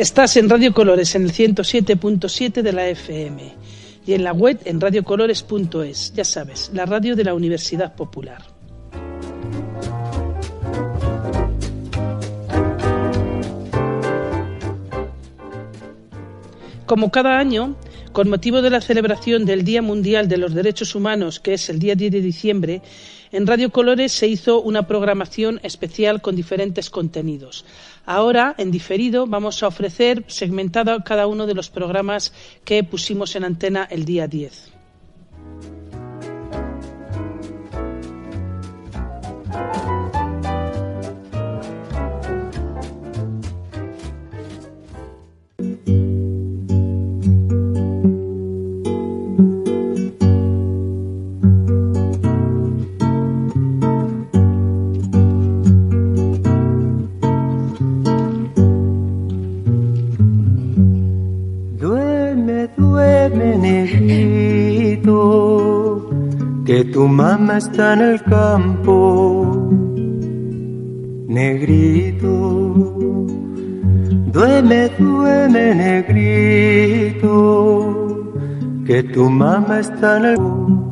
Estás en Radio Colores en el 107.7 de la FM y en la web en radiocolores.es. Ya sabes, la radio de la Universidad Popular. Como cada año, con motivo de la celebración del Día Mundial de los Derechos Humanos, que es el día 10 de diciembre, en Radio Colores se hizo una programación especial con diferentes contenidos. Ahora, en diferido, vamos a ofrecer segmentado cada uno de los programas que pusimos en antena el día 10. Que tu mamá está en el campo, negrito. Duerme, duerme, negrito. Que tu mamá está en el campo,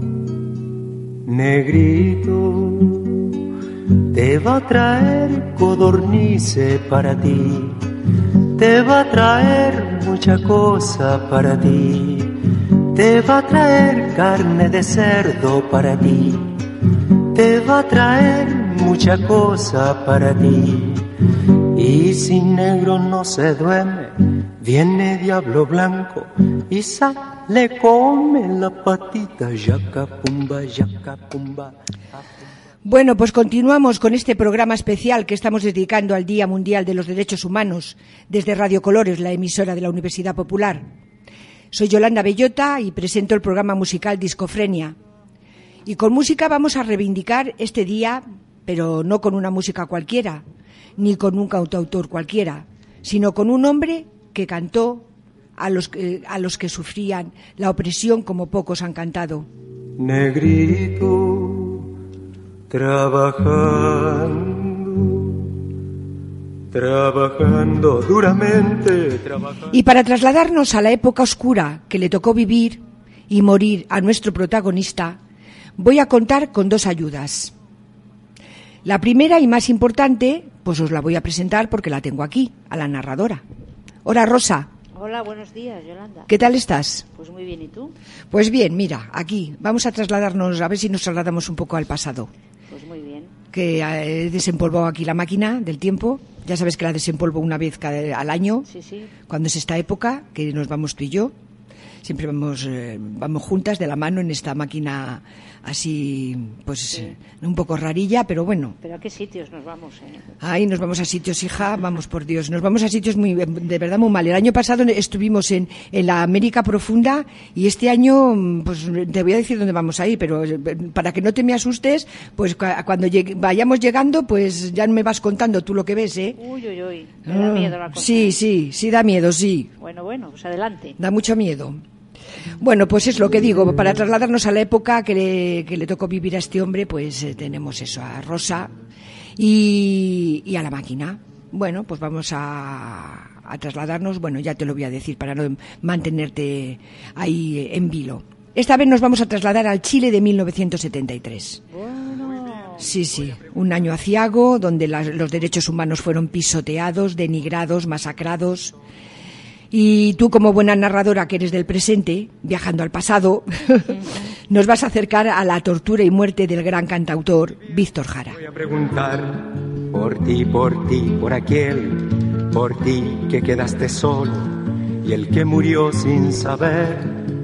negrito. Te va a traer codornices para ti, te va a traer mucha cosa para ti. Te va a traer carne de cerdo para ti, te va a traer mucha cosa para ti. Y si negro no se duerme, viene diablo blanco y sale, come la patita, yacapumba, yacapumba. Bueno, pues continuamos con este programa especial que estamos dedicando al Día Mundial de los Derechos Humanos desde Radio Colores, la emisora de la Universidad Popular. Soy Yolanda Bellota y presento el programa musical Discofrenia. Y con música vamos a reivindicar este día, pero no con una música cualquiera, ni con un cantautor cualquiera, sino con un hombre que cantó a los que sufrían la opresión como pocos han cantado. Negrito, trabajando duramente, trabajando. Y para trasladarnos a la época oscura que le tocó vivir y morir a nuestro protagonista, voy a contar con dos ayudas. La primera y más importante, pues os la voy a presentar porque la tengo aquí, a la narradora. Hola, Rosa. Hola, buenos días, Yolanda. ¿Qué tal estás? Pues muy bien, ¿y tú? Pues bien, mira, aquí vamos a trasladarnos, a ver si nos trasladamos un poco al pasado. Pues muy bien. Que he desempolvado aquí la máquina del tiempo. Ya sabes que la desempolvo una vez al año. Sí, sí. Cuando es esta época, que nos vamos tú y yo. Siempre vamos juntas de la mano en esta máquina así, pues sí, un poco rarilla, pero bueno. ¿Pero a qué sitios nos vamos? Ay, nos vamos a sitios, hija, vamos por Dios. Nos vamos a sitios de verdad muy mal. El año pasado estuvimos en la América Profunda y este año, pues te voy a decir dónde vamos a ir, pero para que no te me asustes, pues cuando vayamos llegando, pues ya me vas contando tú lo que ves, ¿eh? Uy, uy, uy, me da miedo la cosa. Sí, da miedo, sí. Bueno, pues adelante. Da mucho miedo. Bueno, pues es lo que digo, para trasladarnos a la época que le tocó vivir a este hombre, pues tenemos eso, a Rosa y a la máquina. Bueno, pues vamos a trasladarnos, bueno, ya te lo voy a decir para no mantenerte ahí en vilo. Esta vez nos vamos a trasladar al Chile de 1973. Bueno. Sí, un año aciago donde los derechos humanos fueron pisoteados, denigrados, masacrados. Y tú, como buena narradora que eres del presente, viajando al pasado, nos vas a acercar a la tortura y muerte del gran cantautor Víctor Jara. Voy a preguntar por ti, por aquel, por ti que quedaste solo y el que murió sin saber,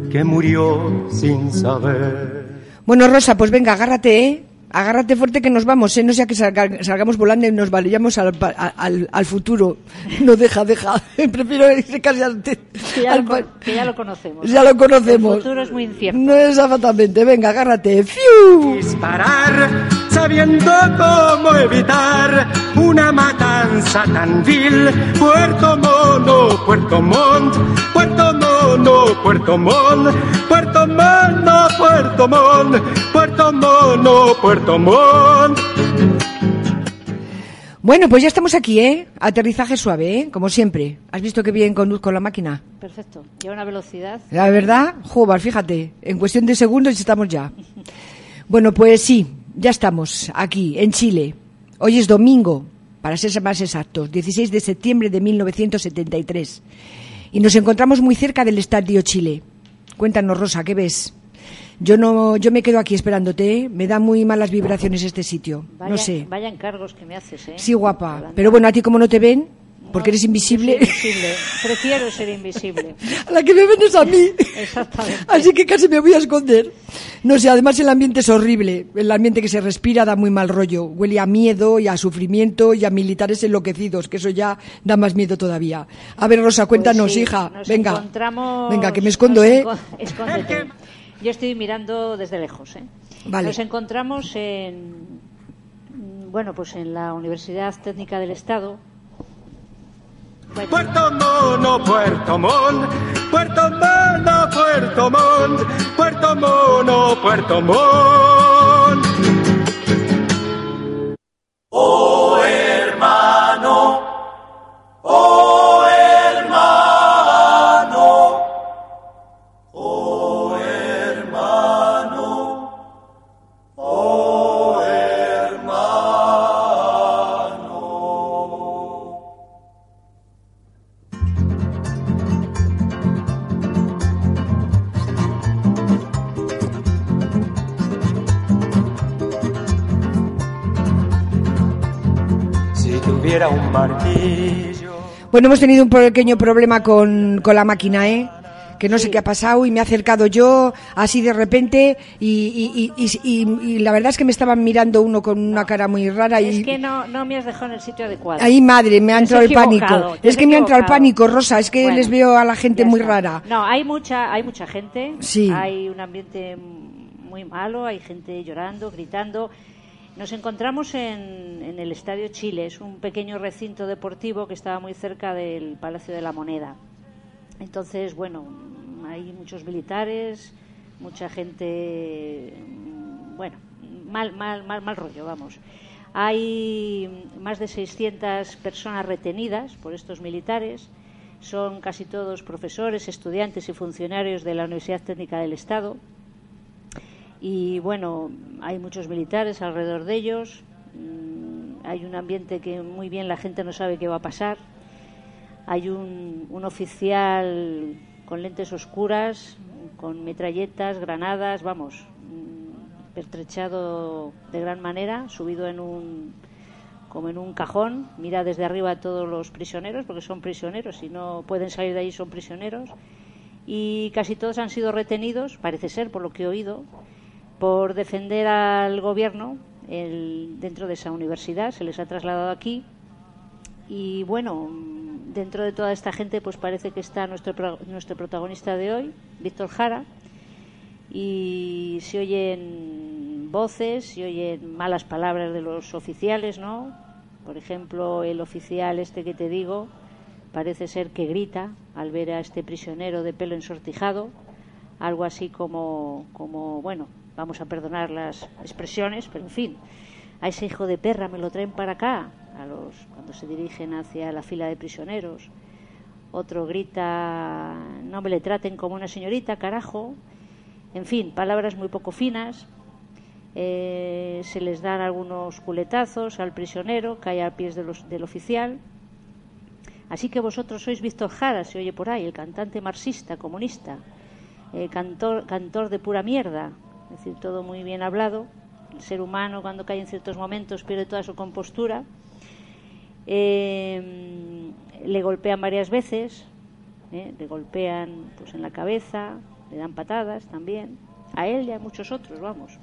Bueno, Rosa, pues venga, agárrate, ¿eh? Agárrate fuerte que nos vamos, no sea que salgamos volando y nos vayamos al futuro. No, deja. Prefiero casi que ya lo conocemos. Ya lo conocemos. El futuro es muy incierto. No, exactamente. Venga, agárrate. ¡Fiu! Disparar sabiendo cómo evitar una matanza tan vil. Puerto Mono, Puerto Montt, Puerto Mono, Puerto Montt, Puerto Mono, Puerto Montt, Puerto Mono, Puerto Montt. Bueno, pues ya estamos aquí, ¿eh? Aterrizaje suave, ¿eh? Como siempre. ¿Has visto qué bien conduzco la máquina? Perfecto. Lleva una velocidad. La verdad, joder, fíjate, en cuestión de segundos estamos ya. Bueno, pues sí, ya estamos aquí, en Chile. Hoy es domingo, para ser más exactos, 16 de septiembre de 1973. Y nos encontramos muy cerca del Estadio Chile. Cuéntanos, Rosa, ¿qué ves? Yo me quedo aquí esperándote, ¿eh? Me da muy malas vibraciones este sitio. Vaya, no sé. Vaya encargos que me haces, ¿eh? Sí, guapa. Yolanda. Pero bueno, a ti como no te ven, porque eres invisible. Yo soy invisible. Prefiero ser invisible. A la que me ven es a mí. Exactamente. Así que casi me voy a esconder. No sé, además el ambiente es horrible. El ambiente que se respira da muy mal rollo. Huele a miedo y a sufrimiento y a militares enloquecidos, que eso ya da más miedo todavía. A ver, Rosa, cuéntanos, Pues sí, hija. nos Venga. encontramos- Venga, que me escondo, ¿eh? Escóndete. Yo estoy mirando desde lejos, ¿eh? Vale. Nos encontramos pues en la Universidad Técnica del Estado. Bueno, Puerto Mono, Puerto Montt, Puerto Mono, Puerto Montt, Puerto Mono, Puerto Montt. Oh hermano, oh hermano, oh hermano, oh hermano. Si tuviera un martillo. Bueno, hemos tenido un pequeño problema con la máquina, ¿eh? Que no sé qué ha pasado y me he acercado yo así de repente y la verdad es que me estaban mirando uno con una cara muy rara y... es que no me has dejado en el sitio adecuado. Ahí, madre, me ha Te has entrado el pánico. equivocado, te Es has que me ha entrado el equivocado. pánico, Rosa, es que Bueno, les veo a la gente ya muy está. rara. No, hay mucha gente. Sí. Hay un ambiente muy malo, hay gente llorando, gritando. Nos encontramos en el Estadio Chile, es un pequeño recinto deportivo que estaba muy cerca del Palacio de la Moneda. Entonces, bueno, hay muchos militares, mucha gente, mal rollo, vamos. Hay más de 600 personas retenidas por estos militares, son casi todos profesores, estudiantes y funcionarios de la Universidad Técnica del Estado. Y bueno, hay muchos militares alrededor de ellos, hay un ambiente que muy bien la gente no sabe qué va a pasar. Hay un oficial con lentes oscuras, con metralletas, granadas, pertrechado de gran manera, subido como en un cajón, mira desde arriba a todos los prisioneros, porque son prisioneros, si no pueden salir de ahí son prisioneros, y casi todos han sido retenidos, parece ser, por lo que he oído, por defender al gobierno dentro de esa universidad. Se les ha trasladado aquí y bueno, dentro de toda esta gente pues parece que está nuestro protagonista de hoy, Víctor Jara, y se oyen voces, se oyen malas palabras de los oficiales, ¿no? Por ejemplo, el oficial este que te digo parece ser que grita al ver a este prisionero de pelo ensortijado, algo así como bueno, vamos a perdonar las expresiones, pero en fin, a ese hijo de perra me lo traen para acá, cuando se dirigen hacia la fila de prisioneros. Otro grita, no me le traten como una señorita, carajo. En fin, palabras muy poco finas. Se les dan algunos culetazos al prisionero, cae a pies del oficial. Así que vosotros sois Víctor Jara, se oye por ahí, el cantante marxista, comunista, cantor de pura mierda. Es decir, todo muy bien hablado. El ser humano, cuando cae en ciertos momentos, pierde toda su compostura. Le golpean varias veces, le golpean pues en la cabeza, le dan patadas también, a él y a muchos otros, vamos.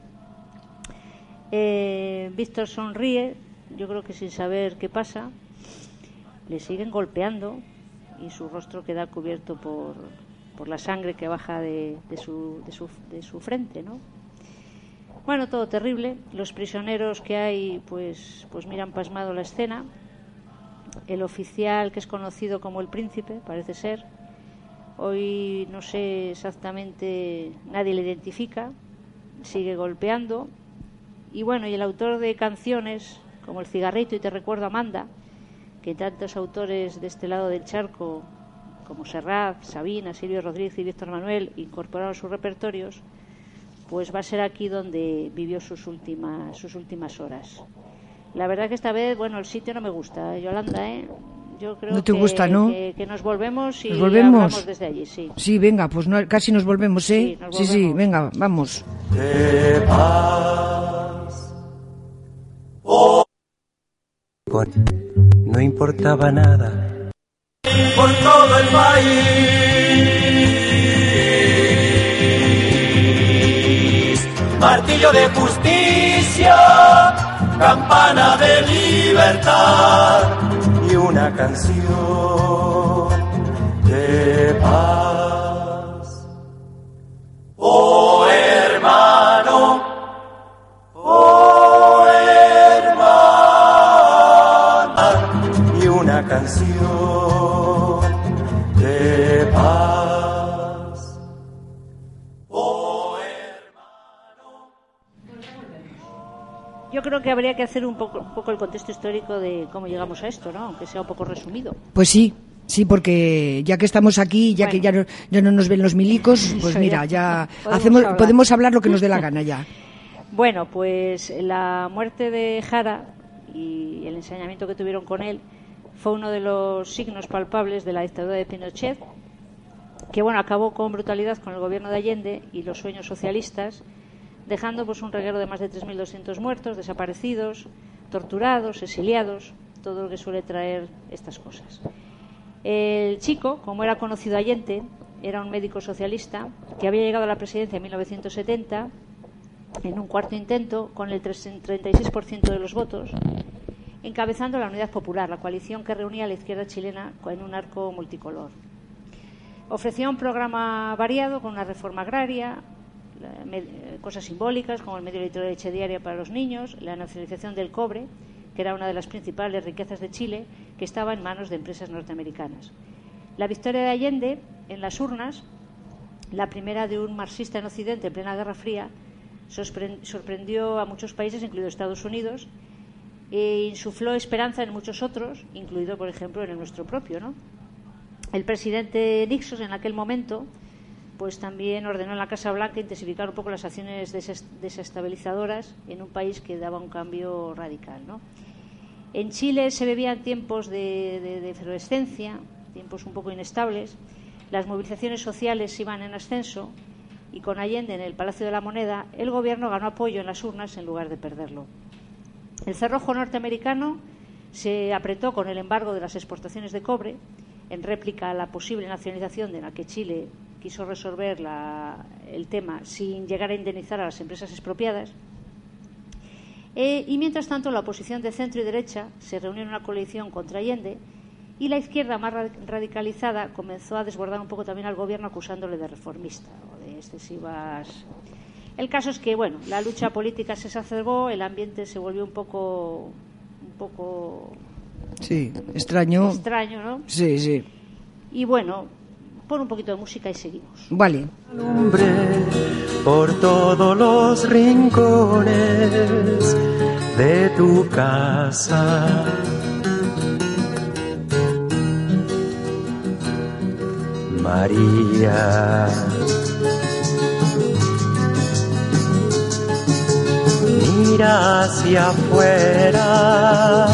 Víctor sonríe, yo creo que sin saber qué pasa. Le siguen golpeando y su rostro queda cubierto por la sangre que baja de su frente, ¿no? Bueno, todo terrible. Los prisioneros que hay pues miran pasmado la escena. El oficial, que es conocido como el Príncipe, parece ser, hoy no sé exactamente, nadie le identifica, sigue golpeando. Y bueno, y el autor de canciones como El cigarrito y Te recuerdo, Amanda, que tantos autores de este lado del charco, como Serrat, Sabina, Silvio Rodríguez y Víctor Manuel, incorporaron a sus repertorios, pues va a ser aquí donde vivió sus últimas horas. La verdad que esta vez, bueno, el sitio no me gusta, Yolanda, Yo creo no te gusta, ¿no? Que nos volvemos y ¿Nos volvemos? hablamos desde allí, sí. Sí, venga, pues casi nos volvemos, ¿eh? Sí, venga, vamos. de paz. No importaba nada. Por todo el país, martillo de justicia, campana de libertad Y una canción de paz. Oh hermano, oh hermana, y una canción de paz. Oh hermano. Yo creo que habría que hacer un poco el contexto histórico de cómo llegamos a esto, ¿no? Aunque sea un poco resumido. Pues sí, porque ya que estamos aquí, ya que ya no nos ven los milicos, pues mira, ya podemos hablar lo que nos dé la gana ya. Bueno, pues la muerte de Jara y el ensañamiento que tuvieron con él fue uno de los signos palpables de la dictadura de Pinochet, que bueno, acabó con brutalidad con el gobierno de Allende y los sueños socialistas, dejando pues un reguero de más de 3.200 muertos, desaparecidos, torturados, exiliados, todo lo que suele traer estas cosas. El chico, como era conocido Allende, era un médico socialista que había llegado a la presidencia en 1970 en un cuarto intento con el 36% de los votos, encabezando la Unidad Popular, la coalición que reunía a la izquierda chilena en un arco multicolor. Ofrecía un programa variado con una reforma agraria, cosas simbólicas como el medio litro de leche diaria para los niños, la nacionalización del cobre, que era una de las principales riquezas de Chile, que estaba en manos de empresas norteamericanas. La victoria de Allende en las urnas, la primera de un marxista en Occidente en plena Guerra Fría, sorprendió a muchos países, incluido Estados Unidos, e insufló esperanza en muchos otros, incluido, por ejemplo, en el nuestro propio, ¿no? El presidente Nixon, en aquel momento, pues también ordenó en la Casa Blanca intensificar un poco las acciones desestabilizadoras en un país que daba un cambio radical, ¿no? En Chile se vivían tiempos de efervescencia, tiempos un poco inestables. Las movilizaciones sociales iban en ascenso y con Allende en el Palacio de la Moneda, el gobierno ganó apoyo en las urnas en lugar de perderlo. El cerrojo norteamericano se apretó con el embargo de las exportaciones de cobre, en réplica a la posible nacionalización de la que Chile quiso resolver el tema sin llegar a indemnizar a las empresas expropiadas. Y mientras tanto, la oposición de centro y derecha se reunió en una coalición contra Allende y la izquierda más radicalizada comenzó a desbordar un poco también al gobierno acusándole de reformista o de excesivas. El caso es que, bueno, la lucha política se exacerbó, el ambiente se volvió un poco sí, extraño, ¿no? Sí, sí. Y bueno, pon un poquito de música y seguimos. Vale. lumbre por todos los rincones de tu casa. María, mira hacia afuera,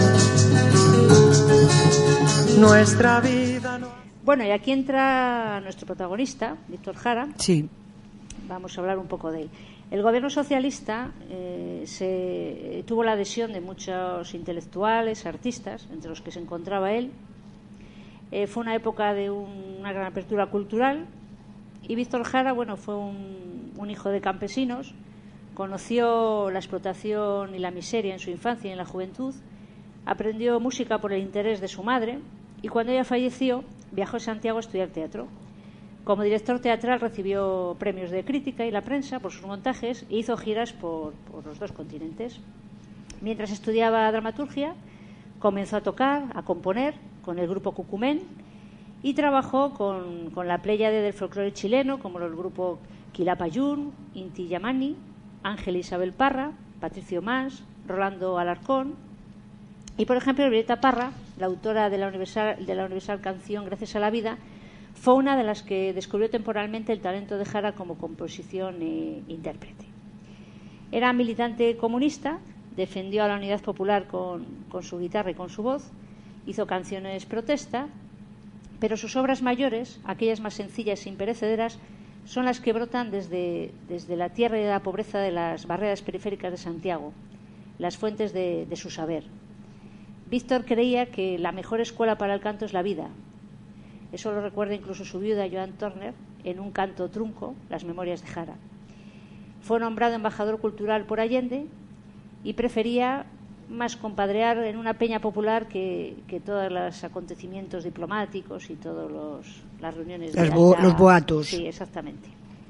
nuestra vida no... Bueno, y aquí entra nuestro protagonista, Víctor Jara. Sí. Vamos a hablar un poco de él. El gobierno socialista tuvo la adhesión de muchos intelectuales, artistas, entre los que se encontraba él. Fue una época de una gran apertura cultural y Víctor Jara, bueno, fue un hijo de campesinos, conoció la explotación y la miseria en su infancia y en la juventud, aprendió música por el interés de su madre y cuando ella falleció viajó a Santiago a estudiar teatro. Como director teatral recibió premios de crítica y la prensa por sus montajes e hizo giras por los dos continentes. Mientras estudiaba dramaturgia, comenzó a tocar, a componer con el grupo Cucumén y trabajó con la pléyade del folclore chileno, como el grupo Quilapayún, Inti Yamani, Ángel Isabel Parra, Patricio Mas, Rolando Alarcón. Y, por ejemplo, Violeta Parra, la autora de la universal canción Gracias a la vida, fue una de las que descubrió temporalmente el talento de Jara como composición e intérprete. Era militante comunista, defendió a la unidad popular con su guitarra y con su voz, hizo canciones protesta, pero sus obras mayores, aquellas más sencillas e imperecederas, son las que brotan desde la tierra y la pobreza de las barriadas periféricas de Santiago, las fuentes de su saber. Víctor creía que la mejor escuela para el canto es la vida. Eso lo recuerda incluso su viuda, Joan Turner, en un canto trunco, Las memorias de Jara. Fue nombrado embajador cultural por Allende y prefería más compadrear en una peña popular que todos los acontecimientos diplomáticos y todas las reuniones de los boatos. Sí, exactamente.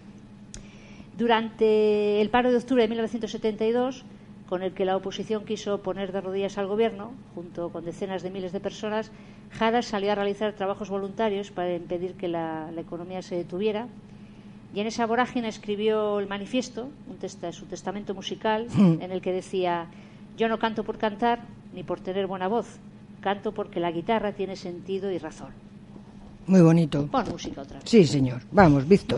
Durante el paro de octubre de 1972, con el que la oposición quiso poner de rodillas al gobierno, junto con decenas de miles de personas, Jara salió a realizar trabajos voluntarios para impedir que la economía se detuviera. Y en esa vorágine escribió el manifiesto, su testamento musical, en el que decía: yo no canto por cantar ni por tener buena voz, canto porque la guitarra tiene sentido y razón. Muy bonito. Pon música otra vez. Sí, señor. Vamos, Víctor.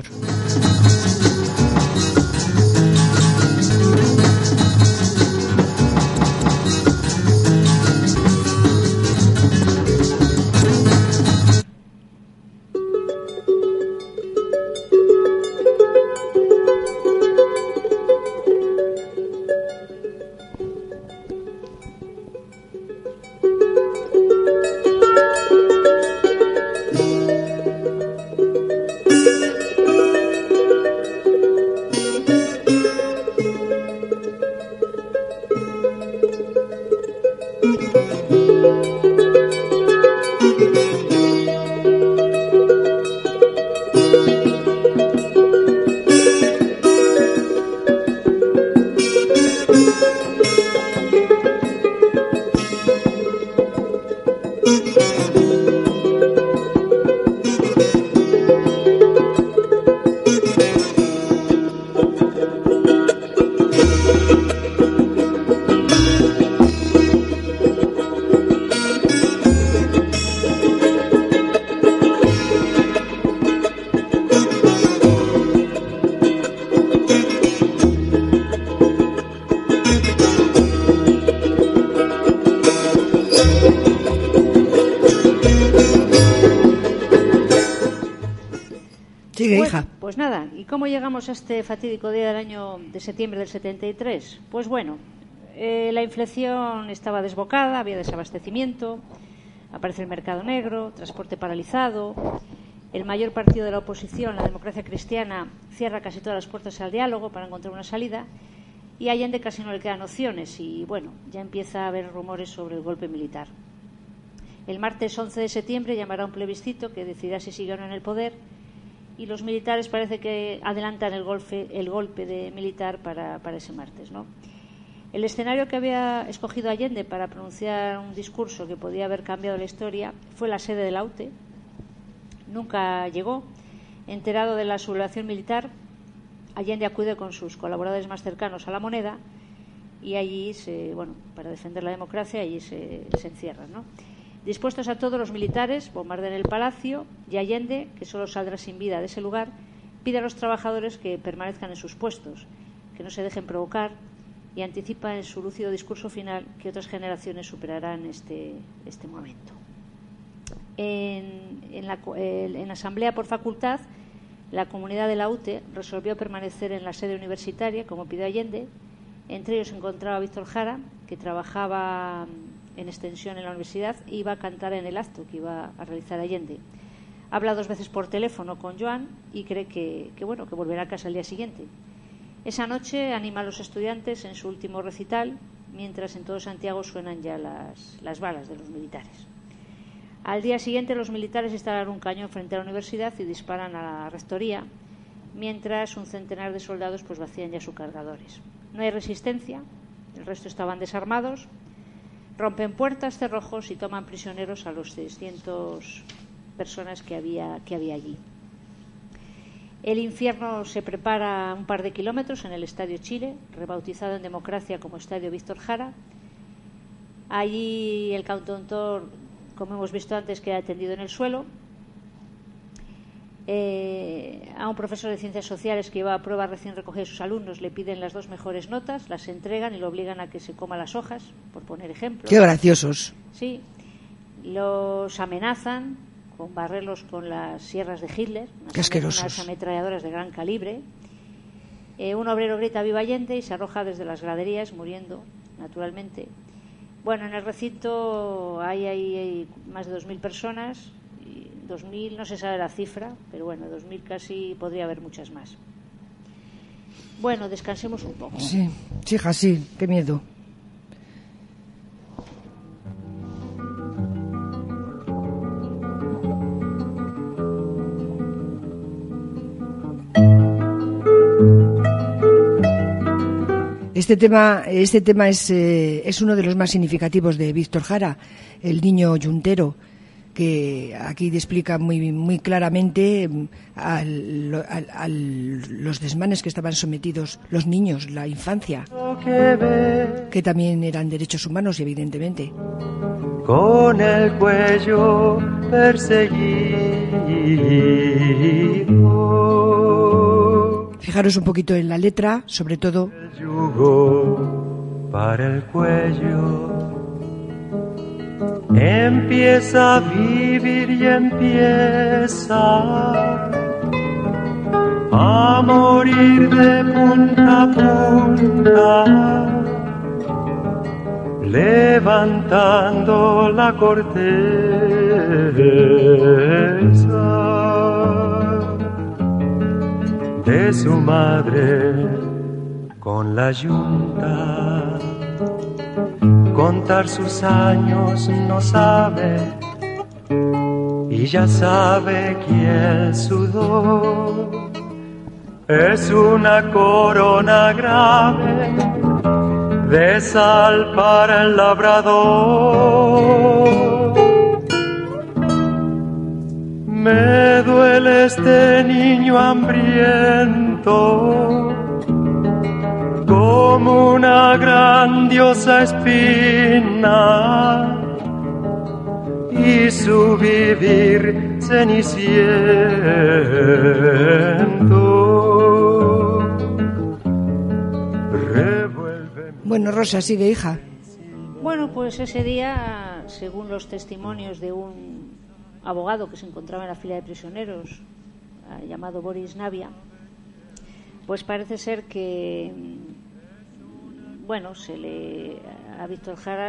Pues nada, ¿y cómo llegamos a este fatídico día del año de septiembre del 73? Pues bueno, la inflación estaba desbocada, había desabastecimiento, aparece el mercado negro, transporte paralizado, el mayor partido de la oposición, la Democracia Cristiana, cierra casi todas las puertas al diálogo para encontrar una salida, y a Allende casi no le quedan opciones y bueno, ya empieza a haber rumores sobre el golpe militar. El martes 11 de septiembre llamará un plebiscito que decidirá si sigue o no en el poder, y los militares parece que adelantan el golpe de militar para ese martes, ¿no? El escenario que había escogido Allende para pronunciar un discurso que podía haber cambiado la historia fue la sede de la UTE. Nunca llegó. Enterado de la sublevación militar, Allende acude con sus colaboradores más cercanos a La Moneda y allí, para defender la democracia, allí se encierran, ¿no? Dispuestos a todo, los militares bombardean el palacio y Allende, que solo saldrá sin vida de ese lugar, pide a los trabajadores que permanezcan en sus puestos, que no se dejen provocar, y anticipa en su lúcido discurso final que otras generaciones superarán este momento. En la asamblea por facultad, la comunidad de la UTE resolvió permanecer en la sede universitaria, como pidió Allende. Entre ellos se encontraba Víctor Jara, que trabajaba en extensión en la universidad e iba a cantar en el acto que iba a realizar Allende. Habla 2 veces por teléfono con Joan y cree que volverá a casa al día siguiente. Esa noche anima a los estudiantes en su último recital, mientras en todo Santiago suenan ya las balas de los militares. Al día siguiente los militares instalan un cañón frente a la universidad y disparan a la rectoría, mientras un centenar de soldados vacían ya sus cargadores. No hay resistencia, el resto estaban desarmados. Rompen puertas, cerrojos y toman prisioneros a los 600 personas que había allí. El infierno se prepara a un par de kilómetros en el Estadio Chile, rebautizado en democracia como Estadio Víctor Jara. Allí el cantautor, como hemos visto antes, queda tendido en el suelo. A un profesor de ciencias sociales que lleva a prueba recién recogida de sus alumnos le piden las 2 mejores notas, las entregan y lo obligan a que se coma las hojas, por poner ejemplo. ¡Qué graciosos! Sí, los amenazan con barrerlos con las sierras de Hitler, unas ametralladoras de gran calibre. Un obrero grita viva Allende y se arroja desde las graderías, muriendo, naturalmente. Bueno, en el recinto hay más de 2.000 personas, 2.000 no se sabe la cifra, pero bueno, 2.000 casi, podría haber muchas más. Bueno, descansemos un poco. Sí, hija, sí, qué miedo. Este tema es uno de los más significativos de Víctor Jara, el niño yuntero, que aquí explica muy claramente a los desmanes que estaban sometidos los niños, la infancia, que también eran derechos humanos, evidentemente. Con el cuello perseguido. Fijaros un poquito en la letra, sobre todo. El yugo para el cuello. Empieza a vivir y empieza a morir de punta a punta, levantando la corteza de su madre con la yunta. Contar sus años no sabe y ya sabe que el sudor es una corona grave de sal para el labrador. Me duele este niño hambriento como una grandiosa espina y su vivir ceniciento. Bueno, Rosa, sigue, hija. Bueno, pues ese día, según los testimonios de un abogado que se encontraba en la fila de prisioneros, llamado Boris Navia, pues parece ser que, bueno, a Víctor Jara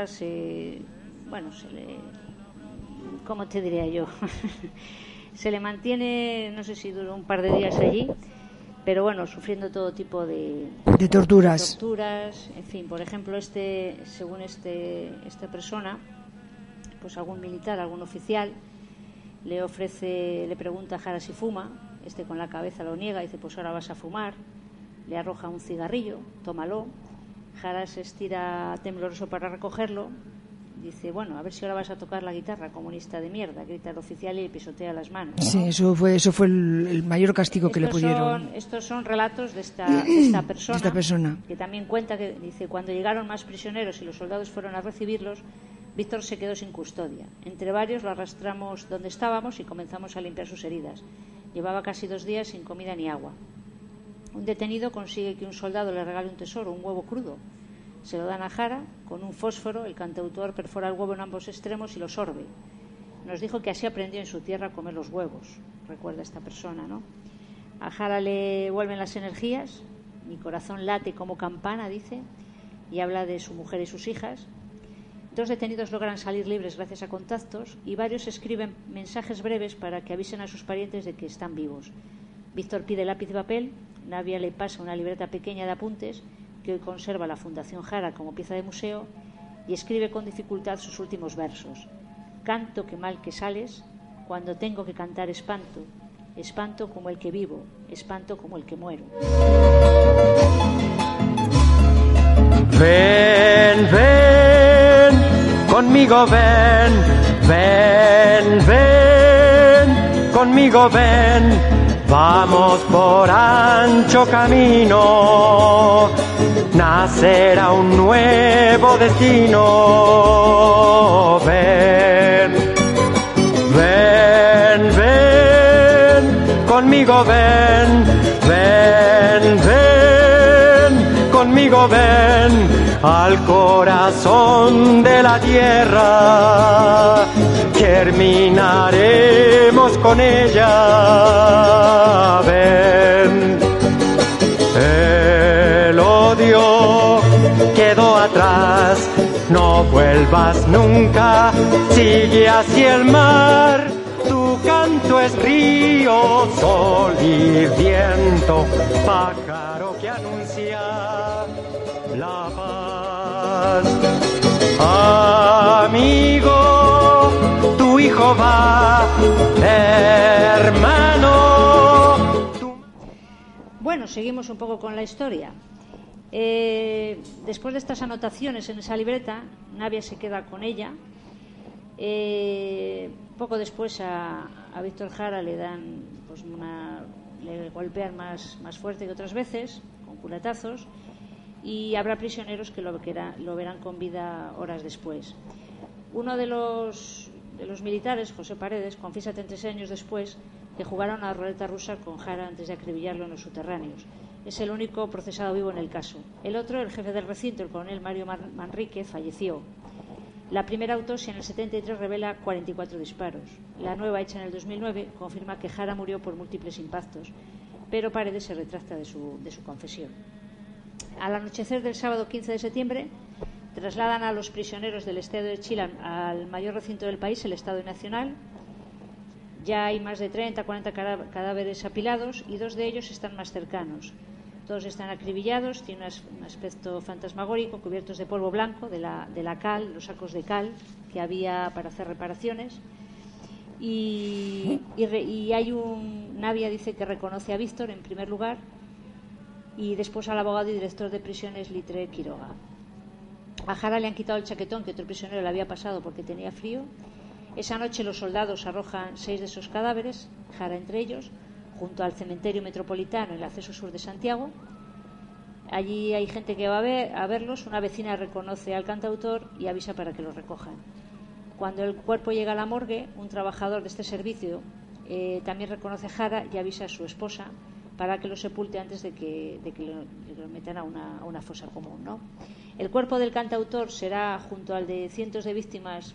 ¿cómo te diría yo? Se le mantiene, no sé si duró un par de días allí, pero bueno, sufriendo todo tipo de torturas. En fin, por ejemplo, según esta persona, pues algún militar, algún oficial, le pregunta a Jara si fuma. Con la cabeza lo niega, dice, pues ahora vas a fumar. Le arroja un cigarrillo, tómalo. Jara se estira tembloroso para recogerlo. Dice, bueno, a ver si ahora vas a tocar la guitarra, comunista de mierda, grita el oficial y le pisotea las manos, ¿no? Sí, eso fue el mayor castigo que le pudieron. Estos son relatos de esta persona, que también cuenta que, dice, cuando llegaron más prisioneros y los soldados fueron a recibirlos, Víctor se quedó sin custodia. Entre varios lo arrastramos donde estábamos y comenzamos a limpiar sus heridas. Llevaba casi 2 días sin comida ni agua. Un detenido consigue que un soldado le regale un tesoro, un huevo crudo. Se lo dan a Jara, con un fósforo, el cantautor perfora el huevo en ambos extremos y lo sorbe. Nos dijo que así aprendió en su tierra a comer los huevos, recuerda esta persona, ¿no? A Jara le vuelven las energías, mi corazón late como campana, dice, y habla de su mujer y sus hijas. 2 detenidos logran salir libres gracias a contactos y varios escriben mensajes breves para que avisen a sus parientes de que están vivos. Víctor pide lápiz y papel, Navia le pasa una libreta pequeña de apuntes que hoy conserva la Fundación Jara como pieza de museo y escribe con dificultad sus últimos versos. Canto que mal que sales, cuando tengo que cantar espanto, espanto como el que vivo, espanto como el que muero. Ven, ven, conmigo ven, ven, ven, conmigo ven, Vamos por ancho camino, nacerá un nuevo destino. Ven, ven, ven, conmigo ven, ven, ven, conmigo ven, al corazón de la tierra, germinaremos con ella. Ven, el odio quedó atrás, no vuelvas nunca, sigue hacia el mar. Tu canto es río, sol y viento, pájaro que anuncia la paz. Amigo, tu hijo va, hermano. Bueno, seguimos un poco con la historia. Después de estas anotaciones en esa libreta, Navia se queda con ella. Poco después a Víctor Jara le dan, pues, le golpean más fuerte que otras veces, con culatazos, y habrá prisioneros que lo verán con vida horas después. Uno de los militares, José Paredes, confiesa 36 años después que jugaron a la ruleta rusa con Jara antes de acribillarlo en los subterráneos. Es el único procesado vivo en el caso. El otro, el jefe del recinto, el coronel Mario Manrique, falleció. La primera autopsia en el 73 revela 44 disparos. La nueva, hecha en el 2009, confirma que Jara murió por múltiples impactos, pero Paredes se retracta de su confesión. Al anochecer del sábado 15 de septiembre, trasladan a los prisioneros del estado de Chile al mayor recinto del país, el Estado Nacional. Ya hay más de 30, 40 cadáveres apilados y 2 de ellos están más cercanos. Todos están acribillados, tienen un aspecto fantasmagórico, cubiertos de polvo blanco, de la cal, los sacos de cal que había para hacer reparaciones. Y hay Navia dice que reconoce a Víctor en primer lugar y después al abogado y director de prisiones Litre Quiroga. A Jara le han quitado el chaquetón que otro prisionero le había pasado porque tenía frío. Esa noche los soldados arrojan 6 de esos cadáveres, Jara entre ellos, junto al cementerio metropolitano en el acceso sur de Santiago. Allí hay gente que va a verlos. Una vecina reconoce al cantautor y avisa para que los recojan. Cuando el cuerpo llega a la morgue, un trabajador de este servicio también reconoce a Jara y avisa a su esposa para que lo sepulte antes de que lo metan a una fosa común, ¿no? El cuerpo del cantautor será, junto al de cientos de víctimas,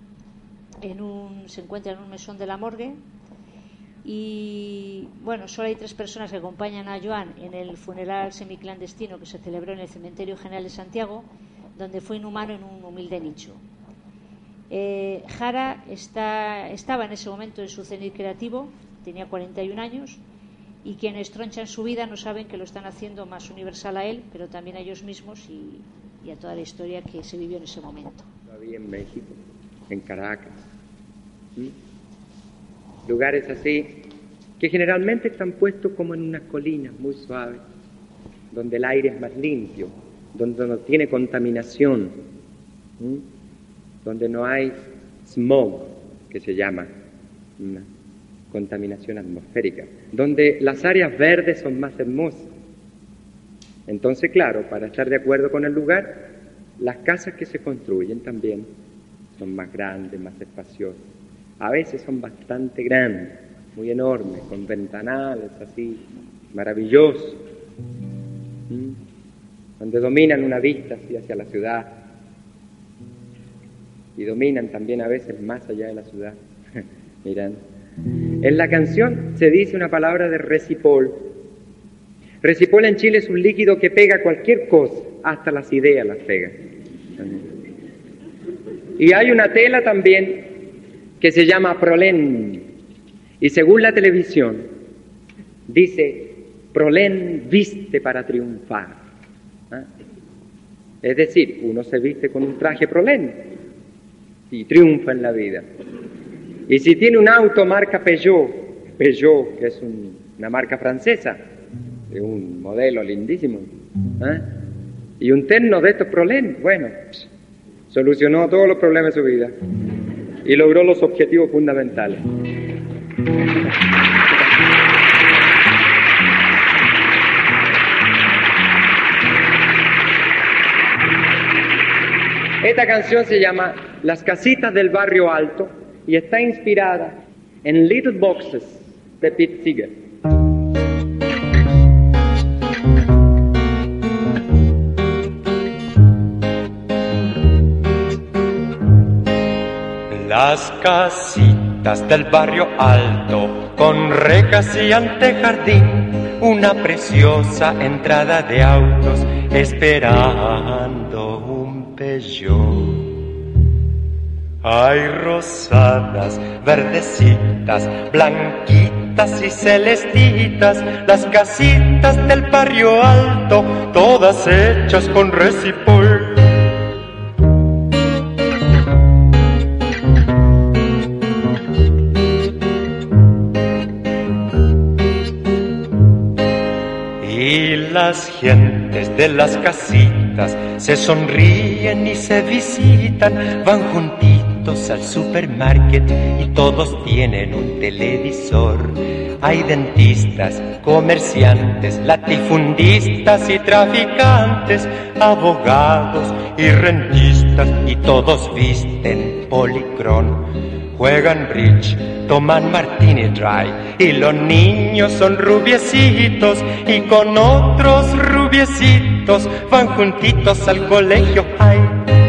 se encuentra en un mesón de la morgue. Y bueno, solo hay 3 personas que acompañan a Joan en el funeral semiclandestino que se celebró en el Cementerio General de Santiago, donde fue inhumado en un humilde nicho. Jara estaba en ese momento en su cenit creativo, tenía 41 años, y quienes tronchan su vida no saben que lo están haciendo más universal a él, pero también a ellos mismos y a toda la historia que se vivió en ese momento. Todavía en México, en Caracas. Lugares así que generalmente están puestos como en unas colinas muy suaves, donde el aire es más limpio, donde no tiene contaminación, donde no hay smog, que se llama una contaminación atmosférica, donde las áreas verdes son más hermosas. Entonces, claro, para estar de acuerdo con el lugar, las casas que se construyen también son más grandes, más espaciosas. A veces son bastante grandes, muy enormes, con ventanales así, maravillosos, donde dominan una vista así hacia la ciudad y dominan también a veces más allá de la ciudad. Miran, en la canción se dice una palabra de resipol. Resipol en Chile es un líquido que pega cualquier cosa, hasta las ideas las pega. Y hay una tela también que se llama prolén, y según la televisión dice prolén viste para triunfar. Es decir, uno se viste con un traje prolén y triunfa en la vida. Y si tiene un auto marca Peugeot, que es una marca francesa, de un modelo lindísimo, y un terno de estos prolén, bueno, solucionó todos los problemas de su vida y logró los objetivos fundamentales. Esta canción se llama Las casitas del barrio alto y está inspirada en Little Boxes de Pete Seeger. Las casitas del barrio alto, con rejas y antejardín, una preciosa entrada de autos, esperando un Peugeot. Hay rosadas, verdecitas, blanquitas y celestitas, las casitas del barrio alto, todas hechas con resipol. Y las gentes de las casitas se sonríen y se visitan, van juntitos al supermarket y todos tienen un televisor. Hay dentistas, comerciantes, latifundistas y traficantes, abogados y rentistas, y todos visten policrón. Juegan bridge, toman martini dry, y los niños son rubiecitos, y con otros rubiecitos van juntitos al colegio high.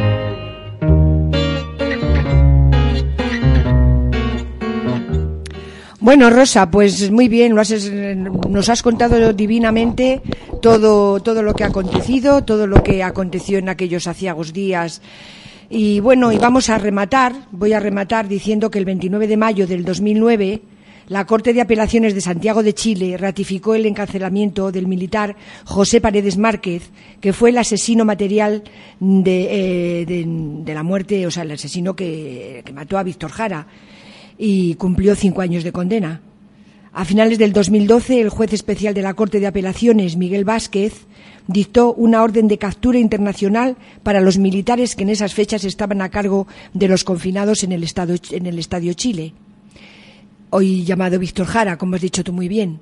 Bueno, Rosa, pues muy bien, nos has contado divinamente todo lo que ha acontecido, todo lo que aconteció en aquellos aciagos días. Y bueno, y voy a rematar diciendo que el 29 de mayo del 2009 la Corte de Apelaciones de Santiago de Chile ratificó el encarcelamiento del militar José Paredes Márquez, que fue el asesino material de la muerte, o sea, el asesino que mató a Víctor Jara, y cumplió 5 años de condena. A finales del 2012, el juez especial de la Corte de Apelaciones, Miguel Vázquez, dictó una orden de captura internacional para los militares que en esas fechas estaban a cargo de los confinados en el Estadio Chile, hoy llamado Víctor Jara, como has dicho tú muy bien.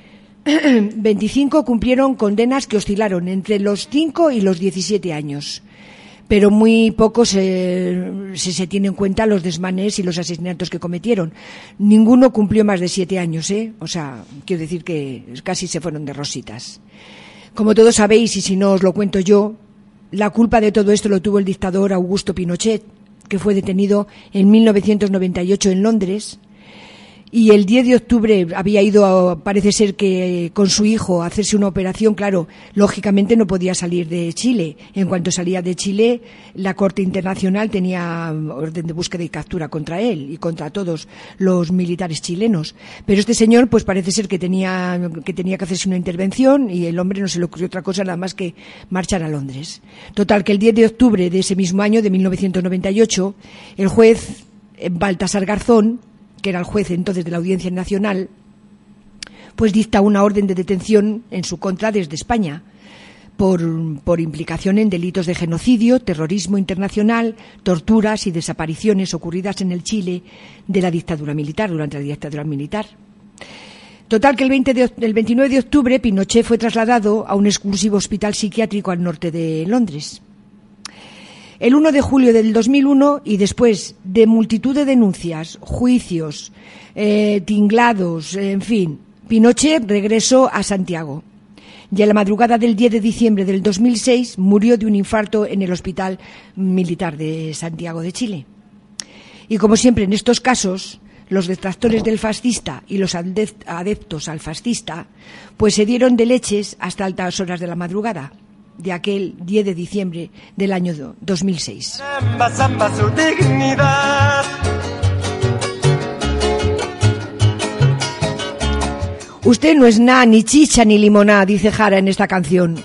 25 cumplieron condenas que oscilaron entre los 5 y los 17 años, pero muy pocos se tienen en cuenta los desmanes y los asesinatos que cometieron. Ninguno cumplió más de 7 años, o sea, quiero decir que casi se fueron de rositas. Como todos sabéis, y si no os lo cuento yo, la culpa de todo esto lo tuvo el dictador Augusto Pinochet, que fue detenido en 1998 en Londres, y el 10 de octubre había ido, parece ser que con su hijo, a hacerse una operación. Claro, lógicamente no podía salir de Chile. En cuanto salía de Chile, la Corte Internacional tenía orden de búsqueda y captura contra él y contra todos los militares chilenos. Pero este señor, pues parece ser que tenía que hacerse una intervención, y el hombre no se le ocurrió otra cosa nada más que marchar a Londres. Total, que el 10 de octubre de ese mismo año, de 1998, el juez Baltasar Garzón, que era el juez entonces de la Audiencia Nacional, pues dicta una orden de detención en su contra desde España por implicación en delitos de genocidio, terrorismo internacional, torturas y desapariciones ocurridas en el Chile de la dictadura militar, durante la dictadura militar. Total, que el 29 de octubre Pinochet fue trasladado a un exclusivo hospital psiquiátrico al norte de Londres. El 1 de julio del 2001, y después de multitud de denuncias, juicios, tinglados, en fin, Pinochet regresó a Santiago. Y a la madrugada del 10 de diciembre del 2006 murió de un infarto en el Hospital Militar de Santiago de Chile. Y como siempre en estos casos, los detractores del fascista y los adeptos al fascista pues se dieron de leches hasta altas horas de la madrugada de aquel 10 de diciembre del año 2006. Samba su dignidad. Usted no es nada, ni chicha ni limoná, dice Jara en esta canción.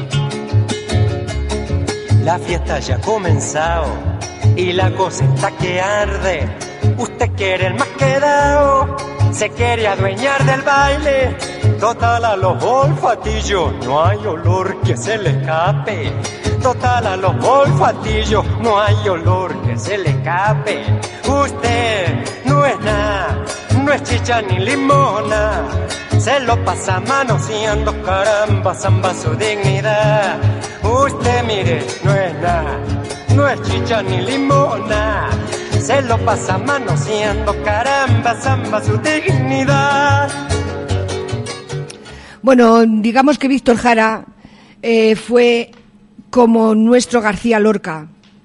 La fiesta ya ha comenzado y la cosa está que arde. Usted quiere el más quedado, se quiere adueñar del baile. Total, a los olfatillos no hay olor que se le escape. Total, a los olfatillos no hay olor que se le escape. Usted no es nada, no es chicha ni limona. Se lo pasa manoseando, caramba, samba su dignidad. Usted mire, no es nada, no es chicha ni limona. Se lo pasa manoseando, caramba, zamba su dignidad. Bueno, digamos que Víctor Jara fue como nuestro García Lorca,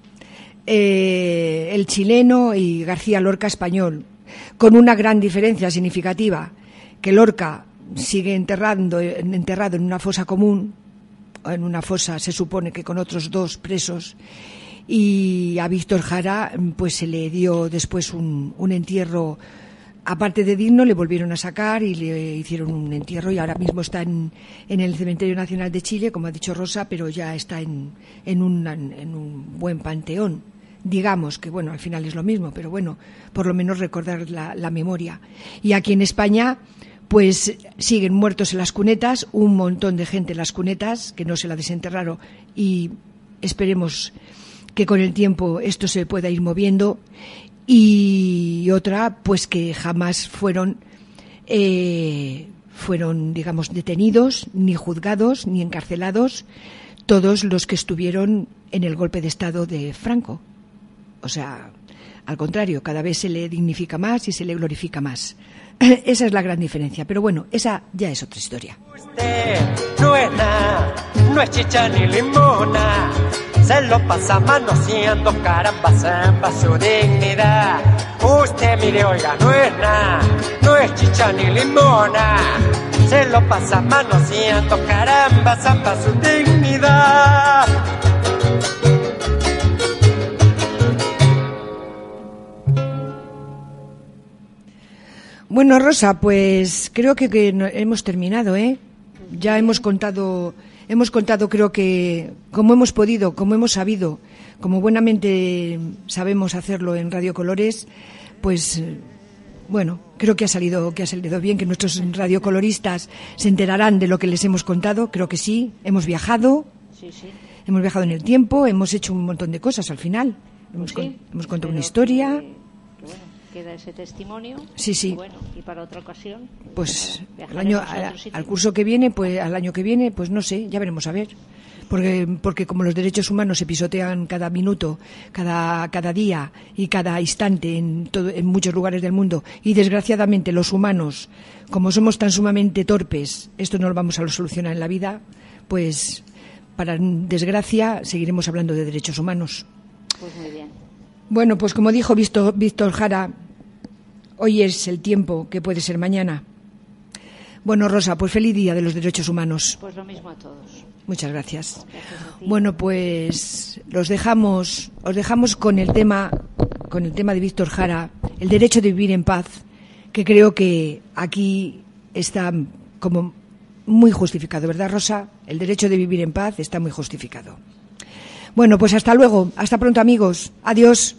el chileno, y García Lorca español, con una gran diferencia significativa, que Lorca sigue enterrado en una fosa común, en una fosa se supone que con otros 2 presos, y a Víctor Jara pues se le dio después un entierro, aparte de digno, le volvieron a sacar y le hicieron un entierro, y ahora mismo está en el Cementerio Nacional de Chile, como ha dicho Rosa, pero ya está en un buen panteón. Digamos que, bueno, al final es lo mismo, pero bueno, por lo menos recordar la memoria. Y aquí en España, pues siguen muertos en las cunetas, un montón de gente en las cunetas, que no se la desenterraron, y esperemos que con el tiempo esto se pueda ir moviendo. Y otra, pues que jamás fueron, digamos, detenidos, ni juzgados, ni encarcelados, todos los que estuvieron en el golpe de Estado de Franco. O sea, al contrario, cada vez se le dignifica más y se le glorifica más. Esa es la gran diferencia. Pero bueno, esa ya es otra historia. Usted no es nada, no es chicha ni limona. Se lo pasa manoseando, caramba, zamba su dignidad. Usted mire, oiga, no es nada, no es chicha ni limona. Se lo pasa manoseando, caramba, zamba su dignidad. Bueno, Rosa, pues creo que hemos terminado, ¿eh? Ya hemos contado, creo que, como hemos podido, como hemos sabido, como buenamente sabemos hacerlo en Radio Colores, pues bueno, creo que ha salido bien, que nuestros radiocoloristas se enterarán de lo que les hemos contado. Creo que sí, hemos viajado, hemos viajado en el tiempo, hemos hecho un montón de cosas al final. Hemos contado una historia. Queda ese testimonio. Sí. Y bueno, y para otra ocasión, pues al curso que viene, pues al año que viene, pues no sé, ya veremos a ver. Porque como los derechos humanos se pisotean cada minuto, cada día y cada instante en muchos lugares del mundo, y desgraciadamente los humanos, como somos tan sumamente torpes, esto no lo vamos a solucionar en la vida, pues para desgracia seguiremos hablando de derechos humanos. Pues muy bien. Bueno, pues como dijo Víctor Jara, hoy es el tiempo que puede ser mañana. Bueno, Rosa, pues feliz día de los derechos humanos. Pues lo mismo a todos. Muchas gracias. Bueno, pues os dejamos con el tema de Víctor Jara, el derecho de vivir en paz, que creo que aquí está como muy justificado, ¿verdad, Rosa? El derecho de vivir en paz está muy justificado. Bueno, pues hasta luego, hasta pronto, amigos. Adiós.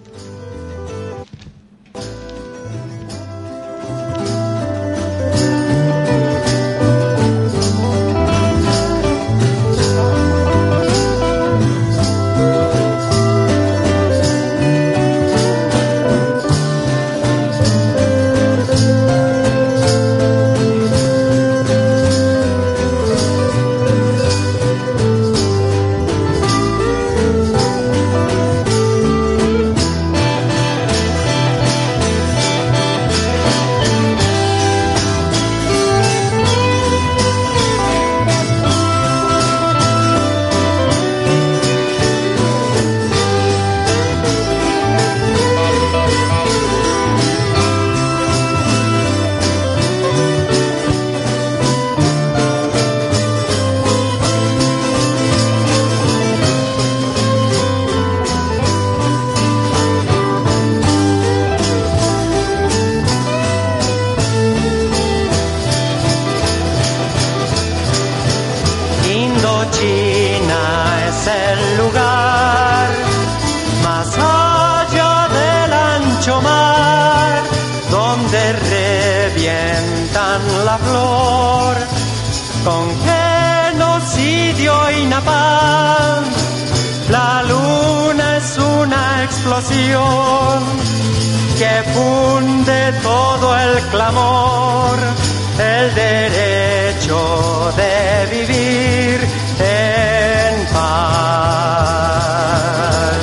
Que funde todo el clamor, el derecho de vivir en paz.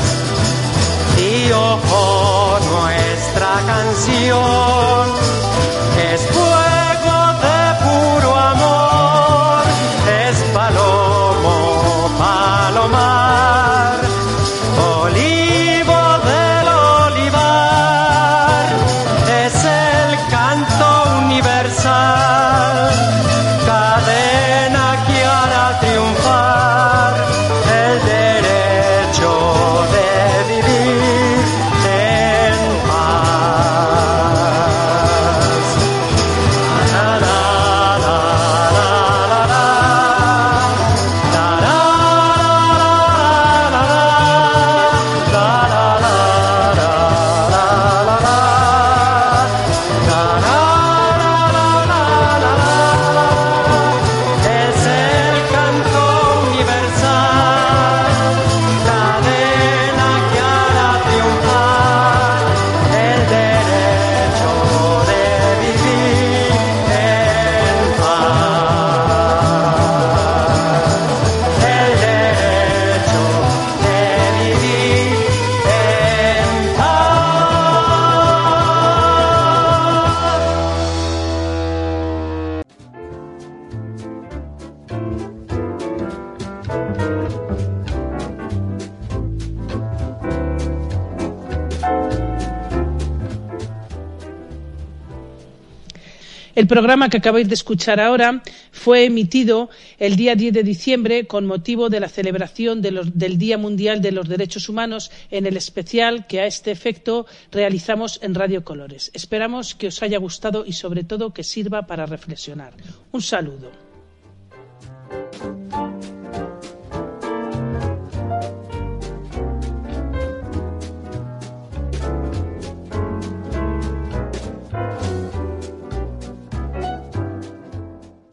El programa que acabáis de escuchar ahora fue emitido el día 10 de diciembre con motivo de la celebración del Día Mundial de los Derechos Humanos en el especial que a este efecto realizamos en Radio Colores. Esperamos que os haya gustado y sobre todo que sirva para reflexionar. Un saludo.